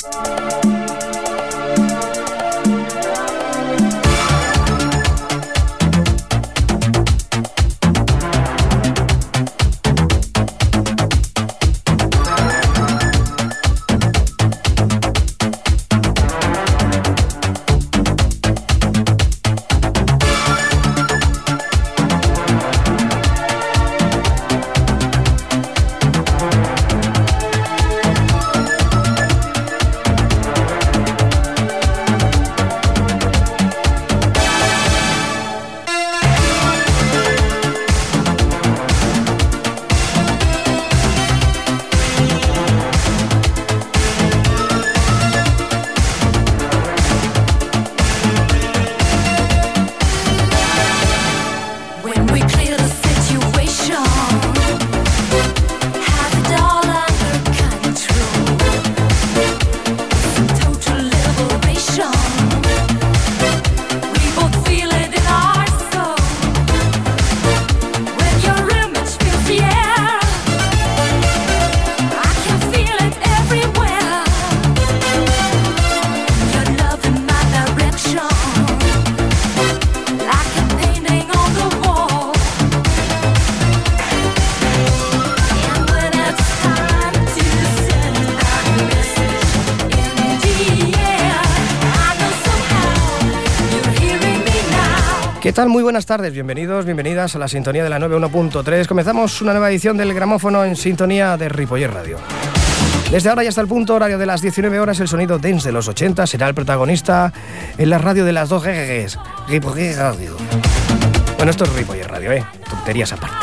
¿Qué tal? Muy buenas tardes, bienvenidas a la sintonía de la 91.3. Comenzamos una nueva edición del gramófono en sintonía de Ripollet Radio. Desde ahora y hasta el punto horario de las 19 horas, el sonido dance de los 80 será el protagonista en la radio de las dos GGGs, Ripollet Radio. Bueno, esto es Ripollet Radio, tonterías aparte.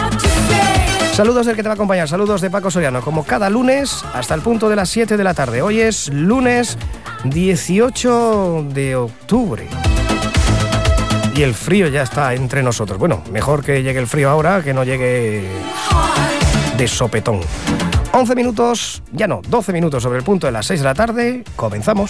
Saludos del que te va a acompañar, saludos de Paco Soriano, como cada lunes hasta el punto de las 7 de la tarde. Hoy es lunes 18 de octubre. Y el frío ya está entre nosotros. Bueno, mejor que llegue el frío ahora, que no llegue de sopetón. 11 minutos, ya no, 12 minutos sobre el punto de las 6 de la tarde. Comenzamos.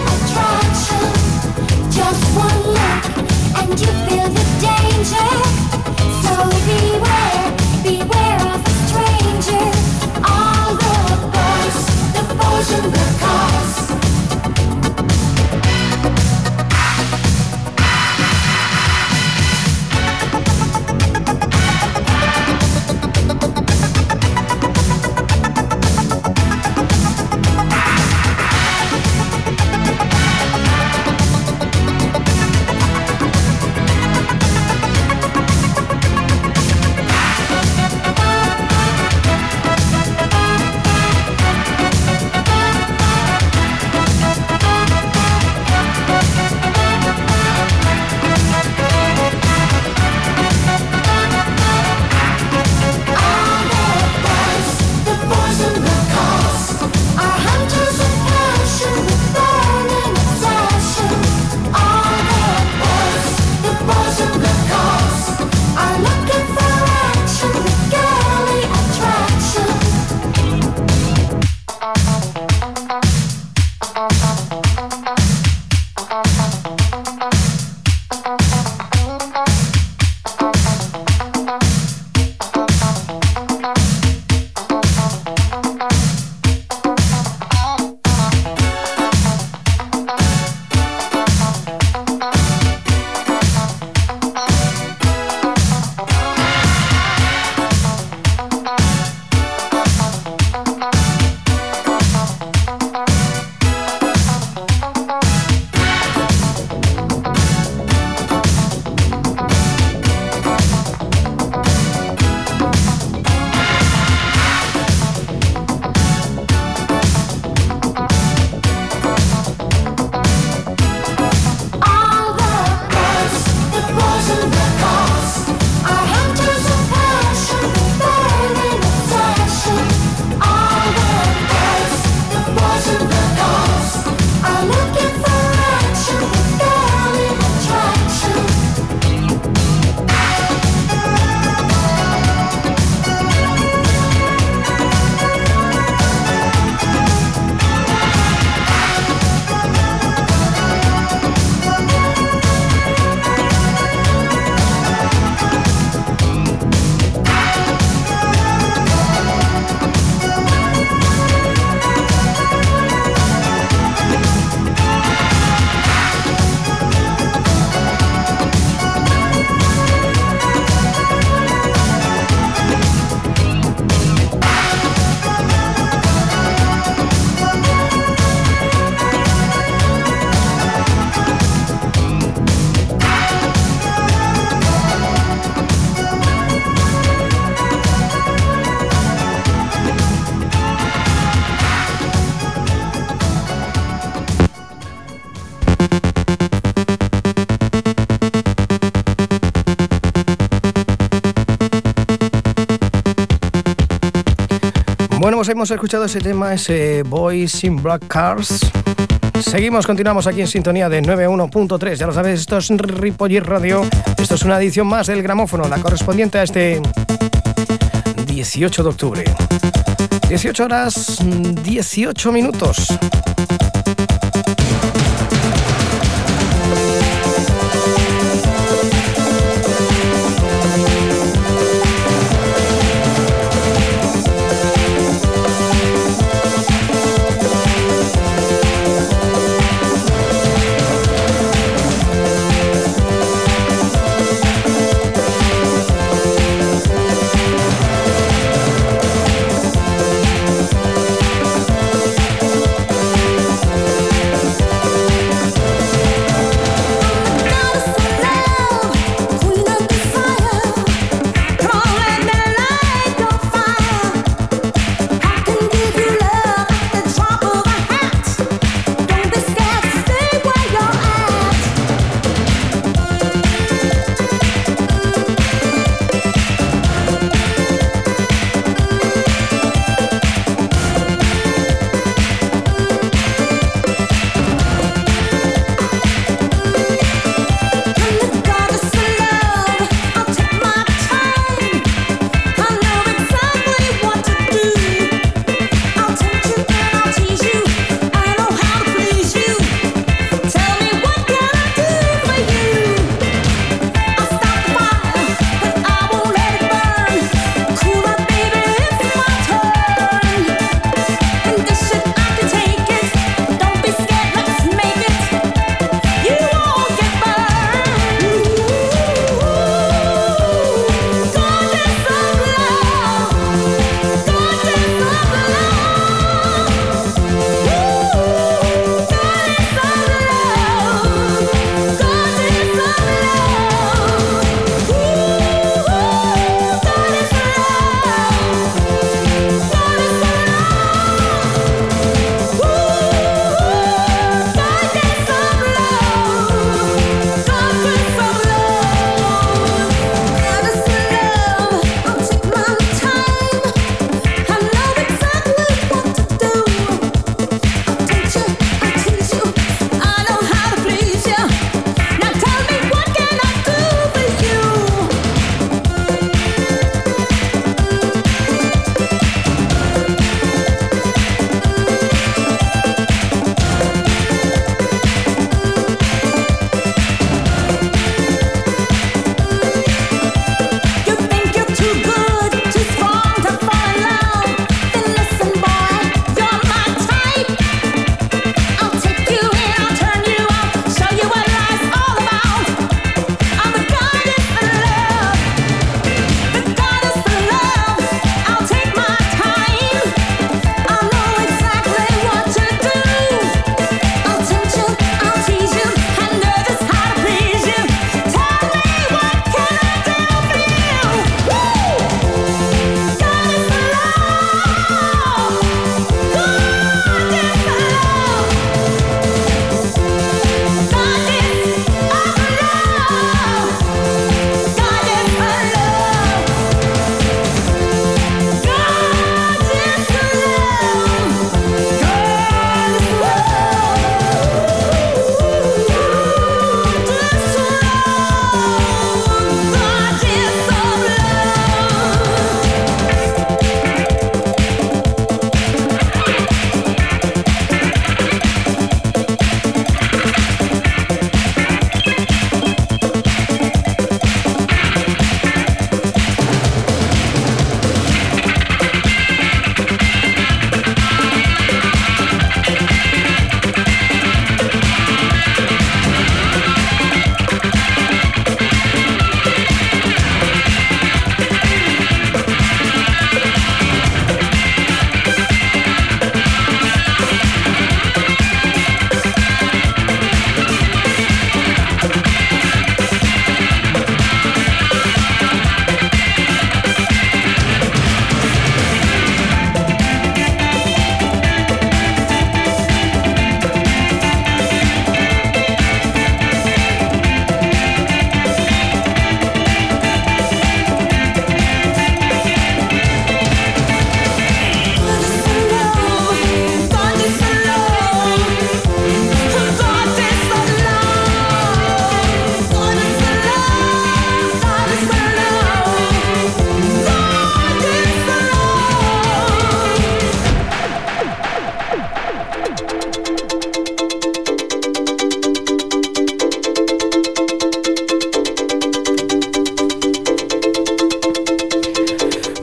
And you feel the danger. pues hemos escuchado ese tema, ese Boys in Black Cars. Continuamos aquí en sintonía de 91.3. Ya lo sabes, esto es Ripollet Radio. Esto es una edición más del gramófono, la correspondiente a este 18 de octubre. 18 horas, 18 minutos.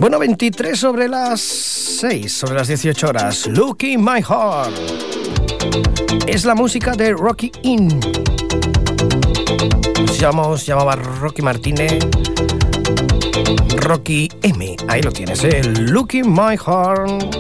Bueno, 23 sobre las 6, sobre las 18 horas. Look in my heart. Es la música de Rocky In. Se llamaba Rocky Martínez. Rocky M. Ahí lo tienes, Look in my heart.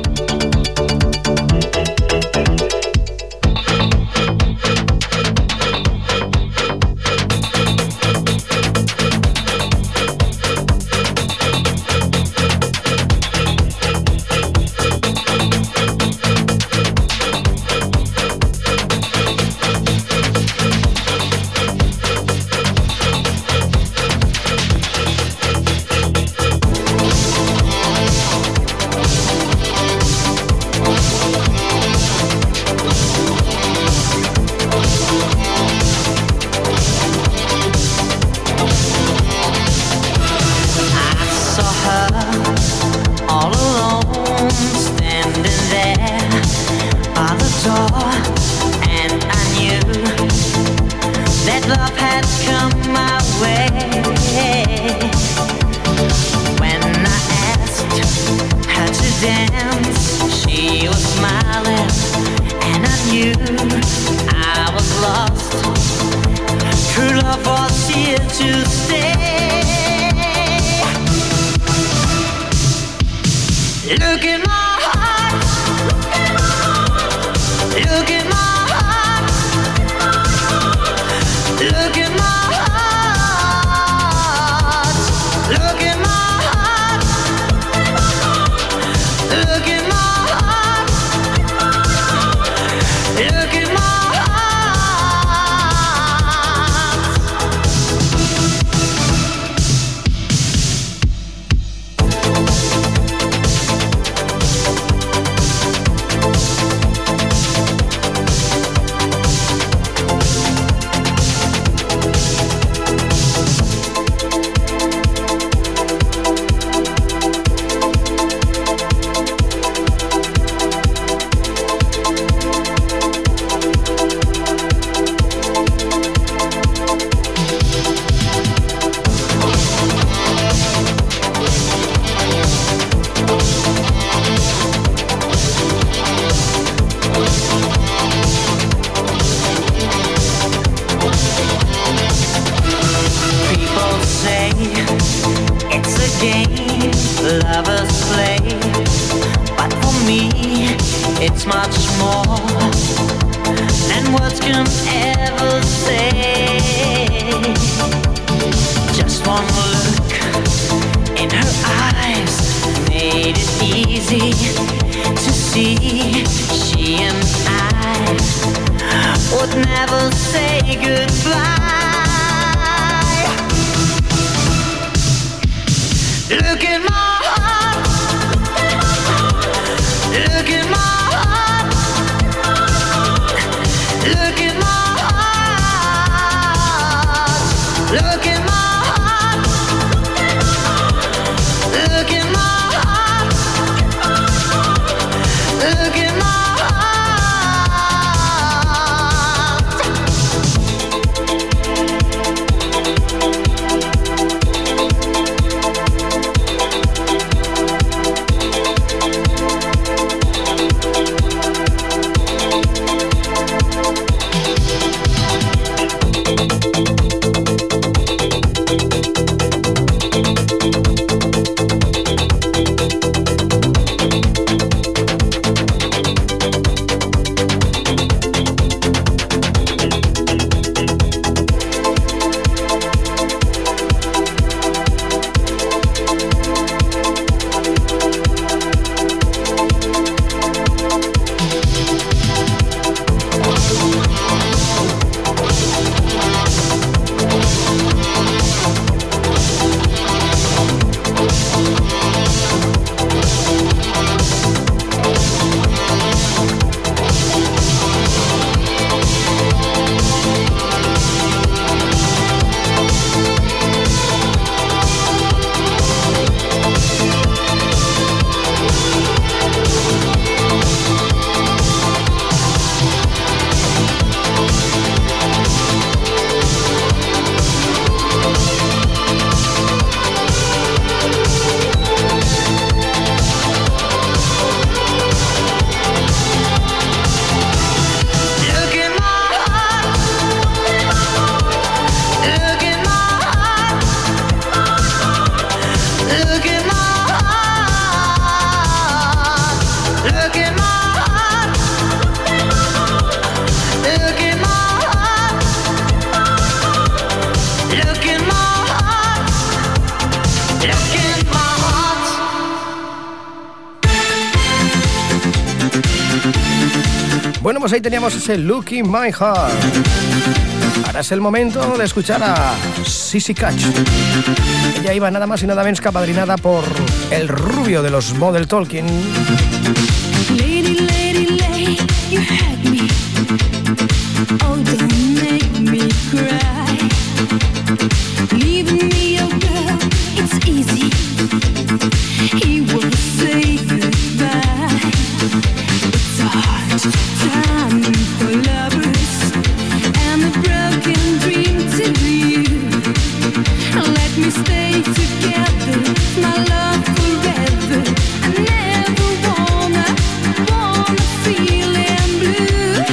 Bueno, pues ahí teníamos ese Look in My Heart. Ahora es el momento de escuchar a Sissy Catch. Ella iba nada más y nada menos que apadrinada por el rubio de los Model Talking. Lady, lady, lady, you had me. Oh, don't make me cry. Leaving me, oh girl, it's easy. He will say goodbye. It's a hard time for lovers and a broken dream to you. Let me stay together, my love forever. I never wanna feel in blue.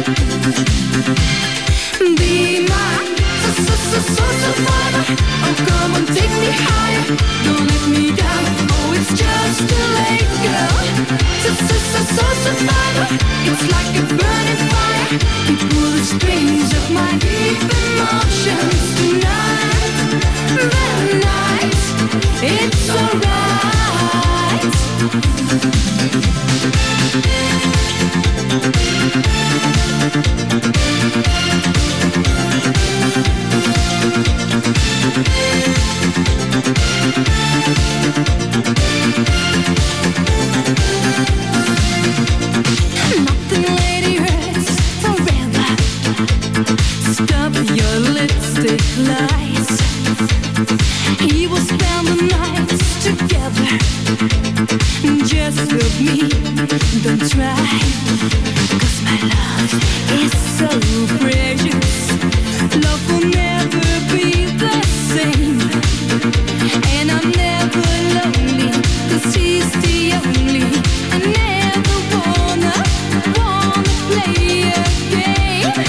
Be my survivor. Oh, come on, take me higher. Don't let me down. Oh, it's just too late, girl. Survivor. It's like a burning fire. You pull the strings of my deep emotions tonight. The night, it's alright. Nothing, lady, hurts forever. Stop your lipstick lies. He will spend the nights together. Just love me, don't try. 'Cause my love is so precious. Love will never be the same. And I'm never lonely, 'cause he's the only. I never wanna play a game.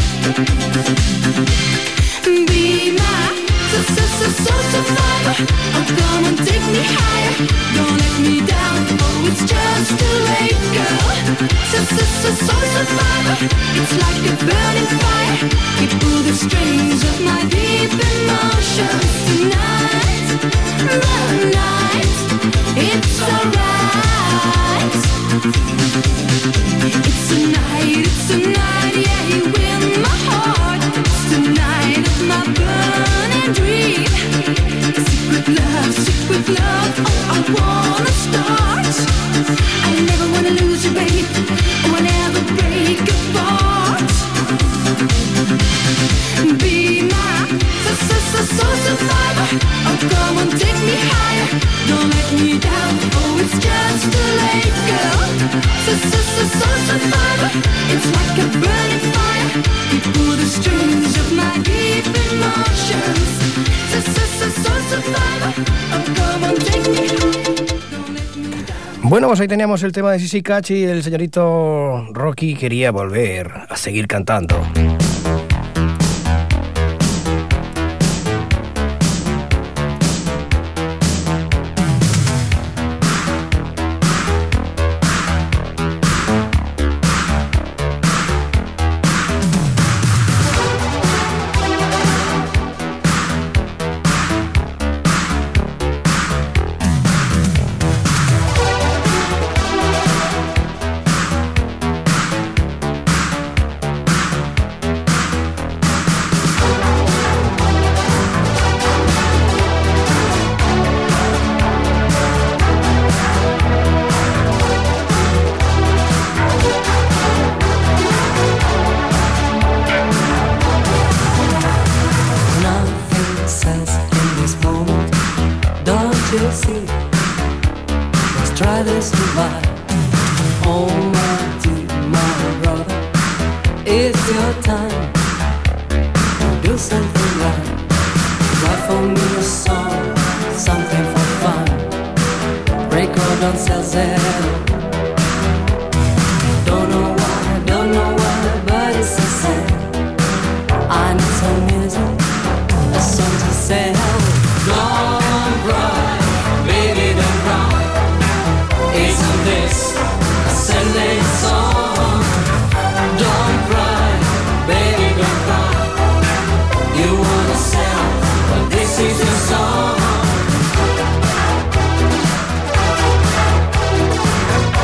Be my survivor. Oh, come on, take me higher. Don't let me down. Oh, it's just too late, girl. Survivor. It's like a burning fire. You pull the strings of my deep emotions tonight. The night, it's alright. It's a night, yeah, you win my heart. It's the night of my burning dream. Secret love, oh, I wanna start. I never wanna lose you, babe. Oh, I never break apart. Be my survivor. Oh, come on, take me higher. Don't let me down. Oh, it's just too late, girl. Survivor. It's like a burning fire. You pull the strings of my deep emotions. Survivor. Oh, come on, take me higher. Bueno, pues ahí teníamos el tema de Sissy Catch y el señorito Rocky quería volver a seguir cantando. Song.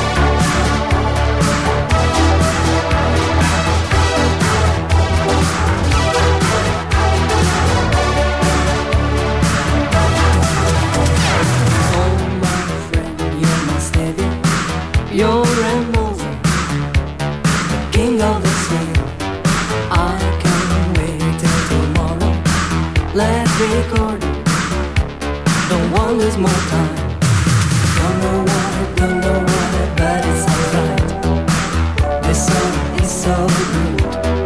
recording. Don't want to lose more time. Don't know why, but it sounds right. This song is so good.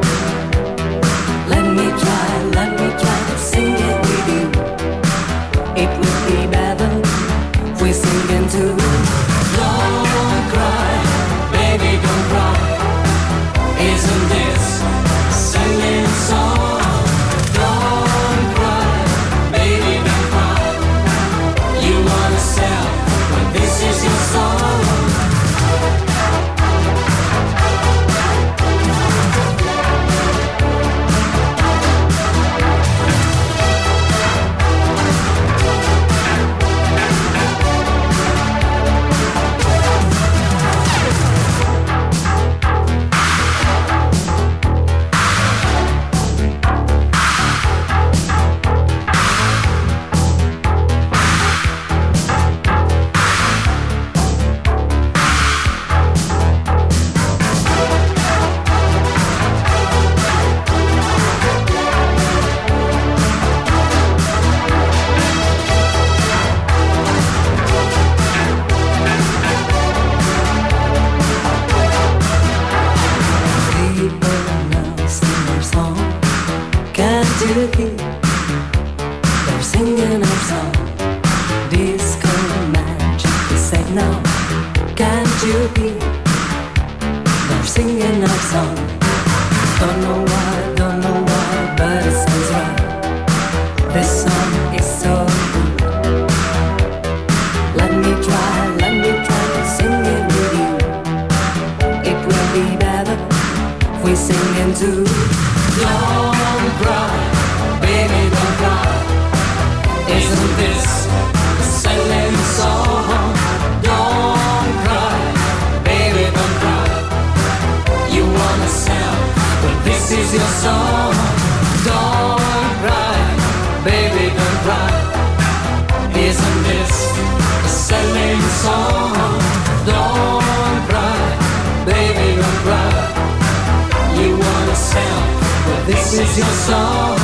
Let me try to sing it with you. It would be better if we sing into. Don't cry, baby, don't cry. Isn't this a singing song? Don't cry, baby, don't cry. You wanna sell when this is your song. They're singing our song. Disco magic is said now. Can't you hear? They're singing our song. Don't know why, but it sounds right. This song is so good. Let me try to sing it with you. It will be better if we sing into. Don't cry, baby, don't cry. Isn't this a singing song? Don't cry, baby, don't cry. You wanna sell, but this is your song. Don't cry, baby, don't cry. Isn't this a singing song? Don't cry, baby, don't cry. You wanna sell, but this is your song.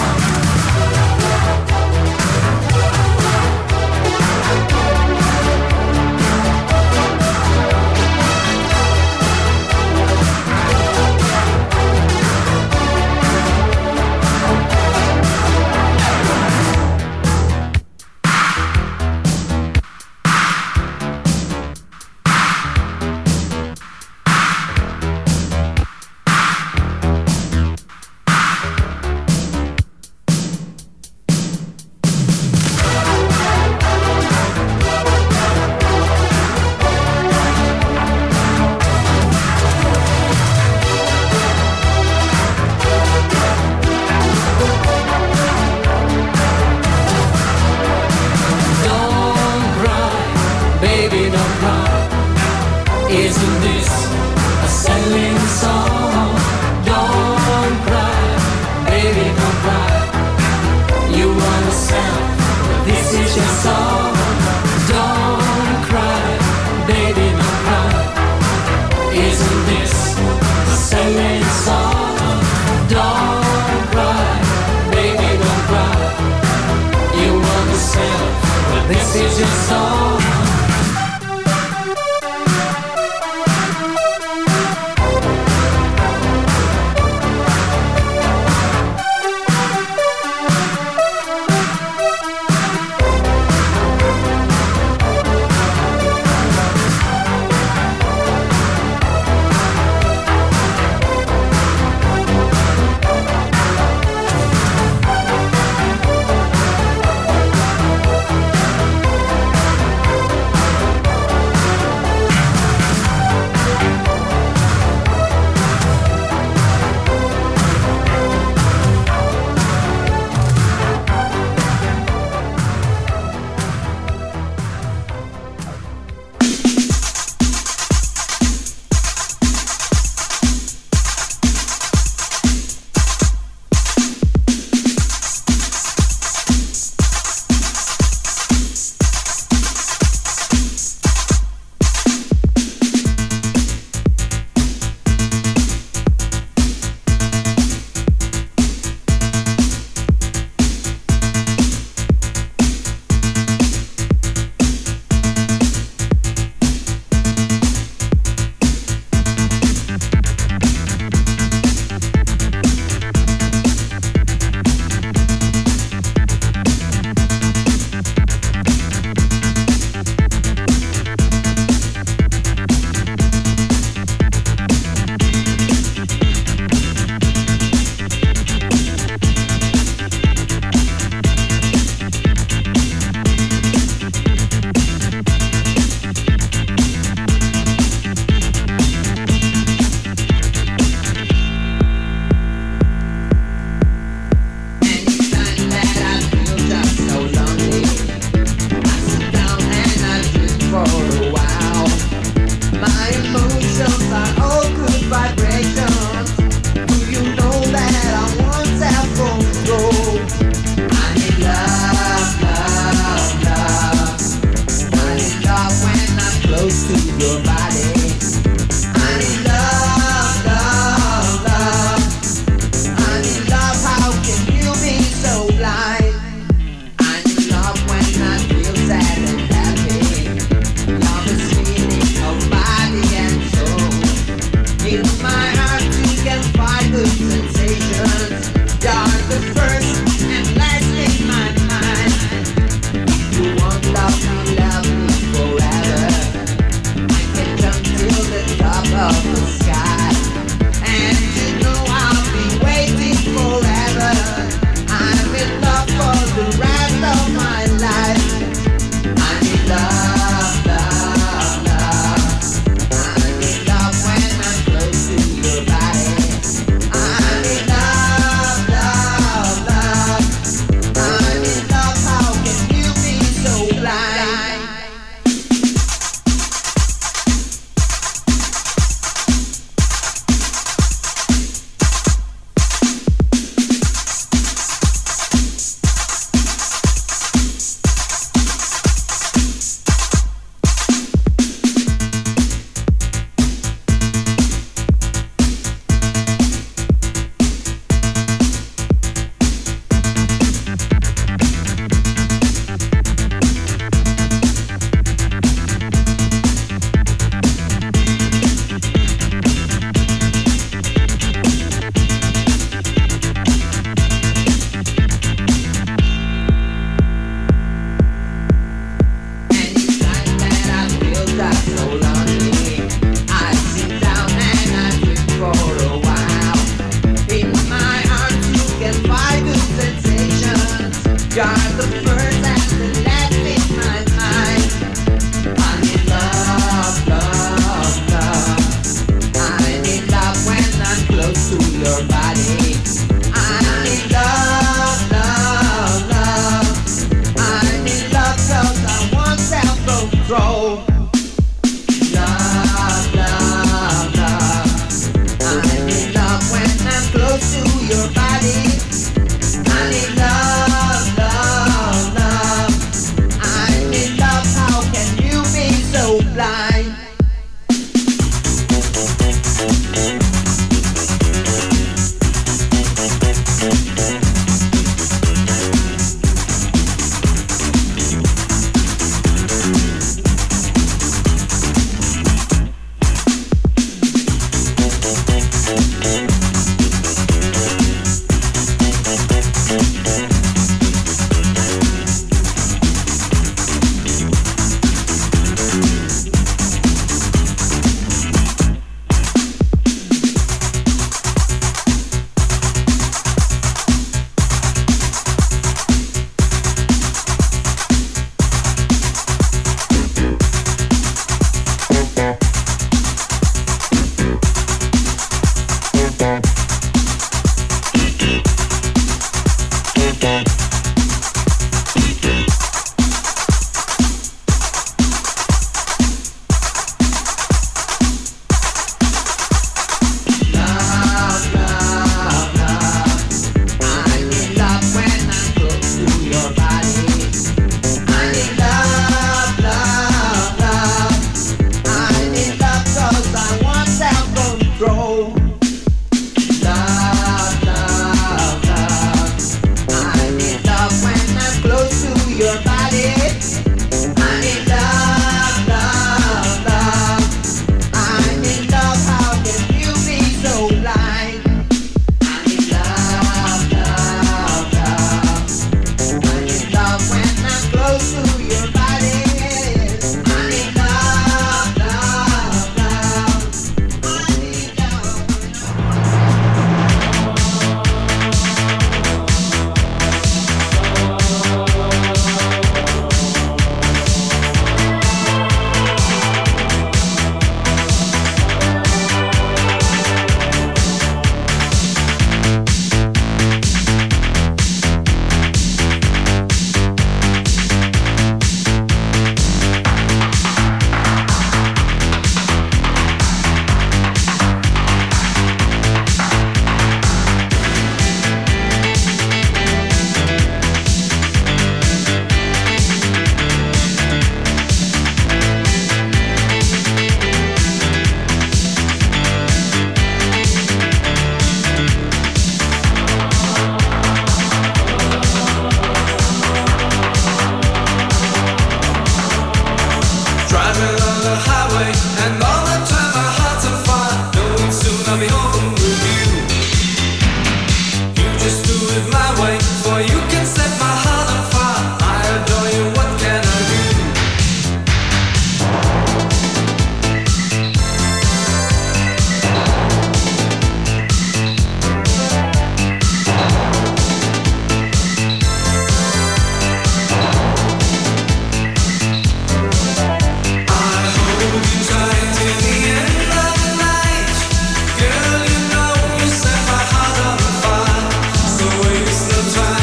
Girl, you know you set my heart on fire. So waste no time.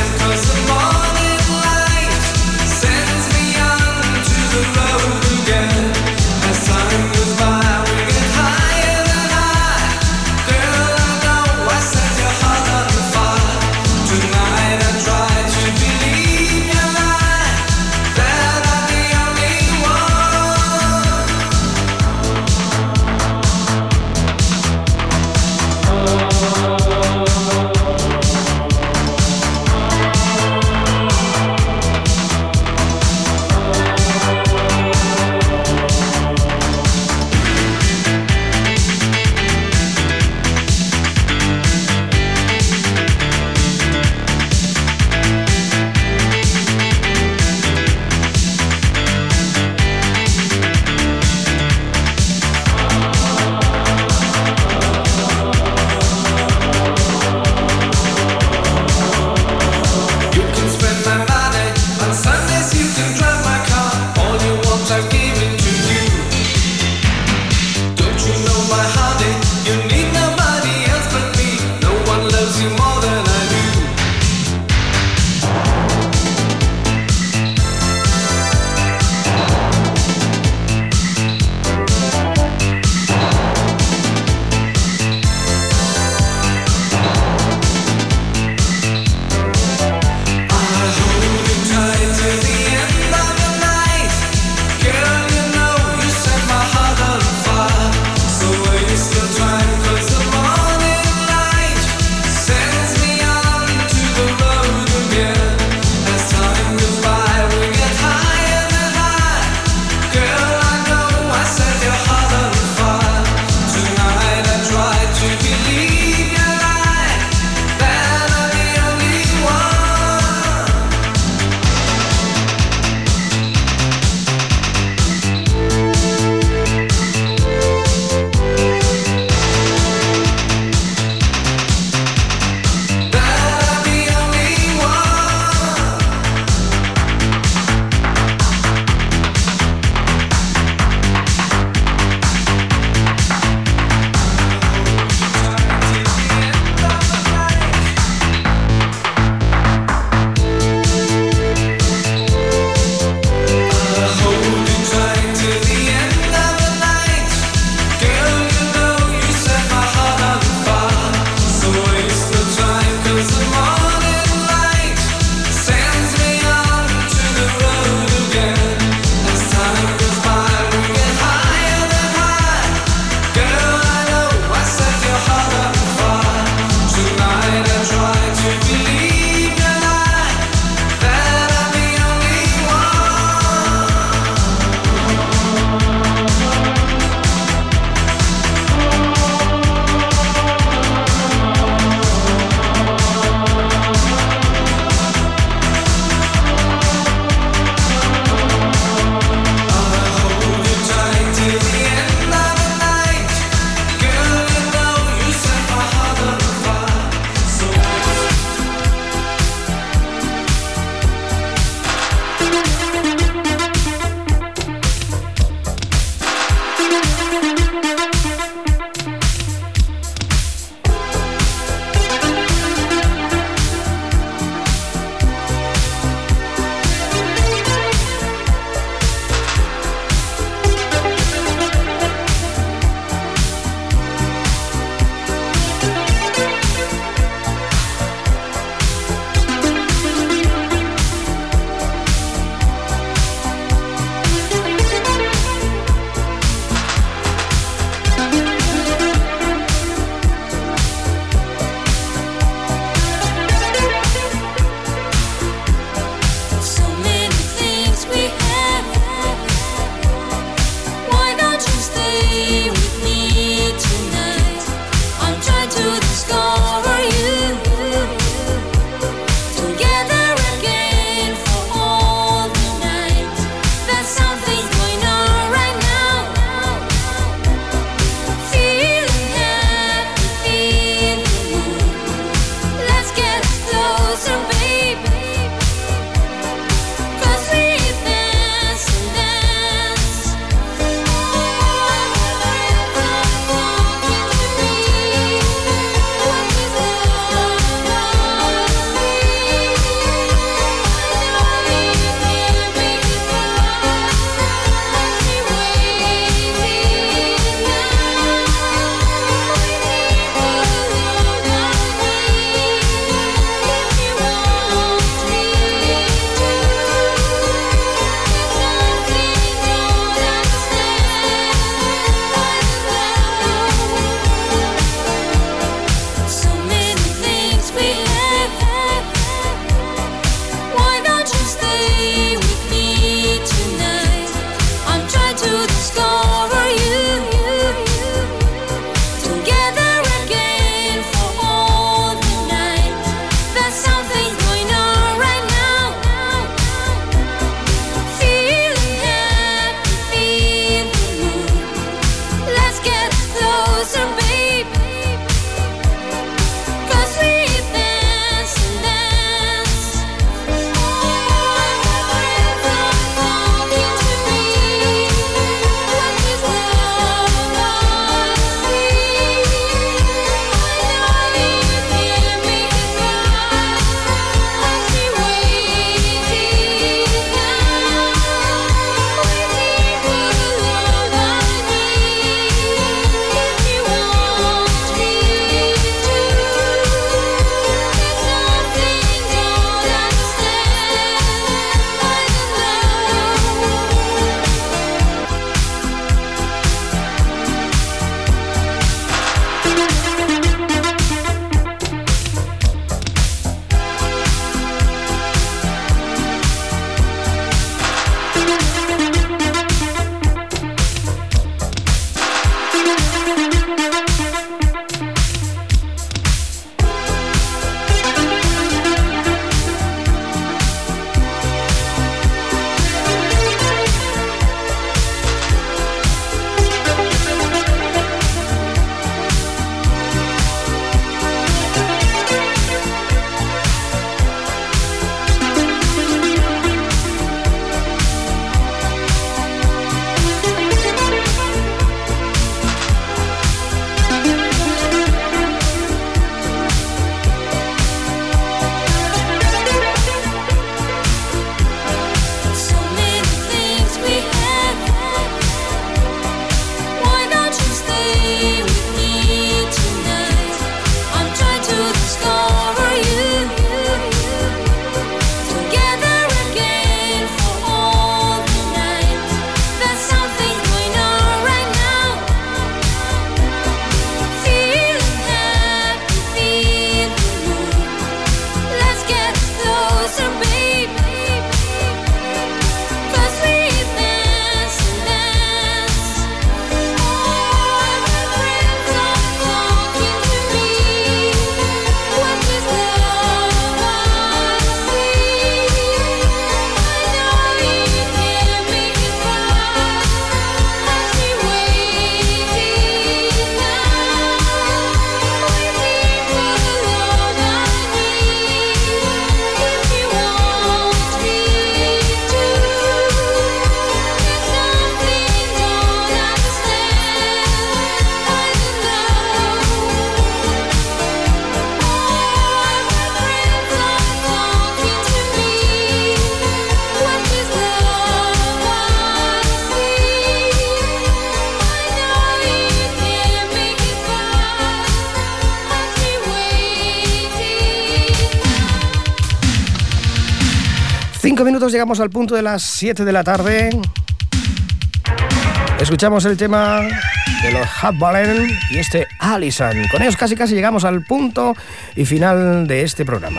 5 minutos, llegamos al punto de las 7 de la tarde. Escuchamos el tema de los Hot Ballen y este Allison. Con ellos casi llegamos al punto y final de este programa.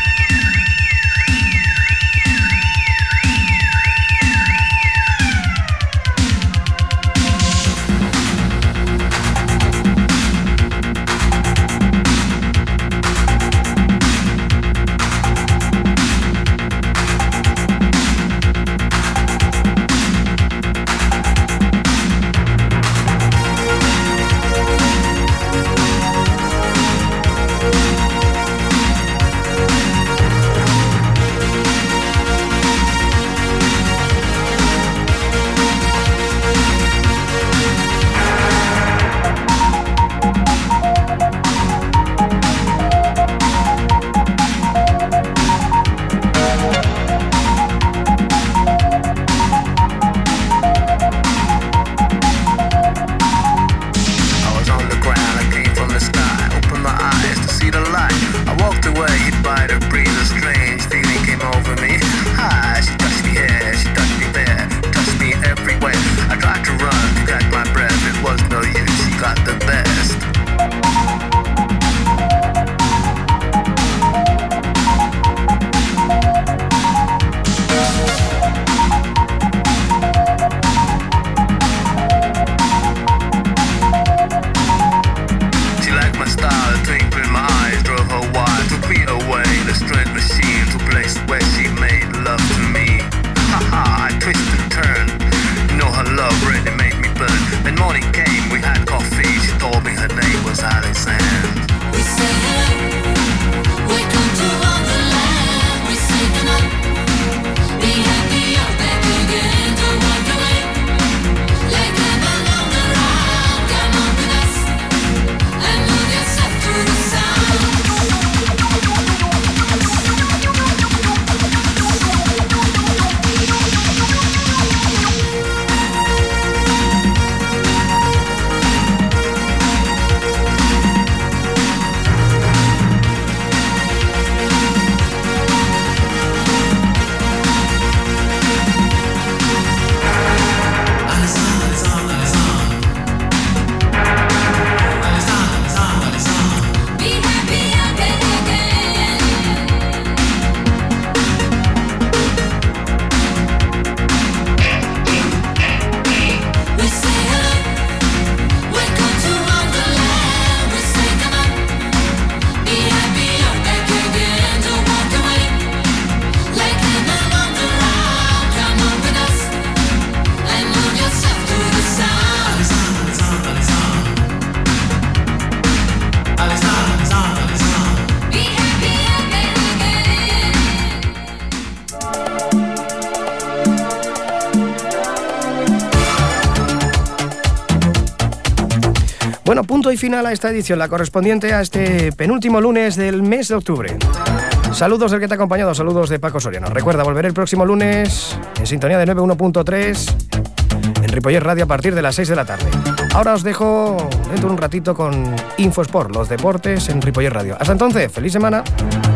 Bueno, punto y final a esta edición, la correspondiente a este penúltimo lunes del mes de octubre. Saludos del que te ha acompañado, saludos de Paco Soriano. Recuerda, volver el próximo lunes en sintonía de 91.3 en Ripollet Radio a partir de las 6 de la tarde. Ahora os dejo dentro de un ratito con Infosport, los deportes en Ripollet Radio. Hasta entonces, feliz semana.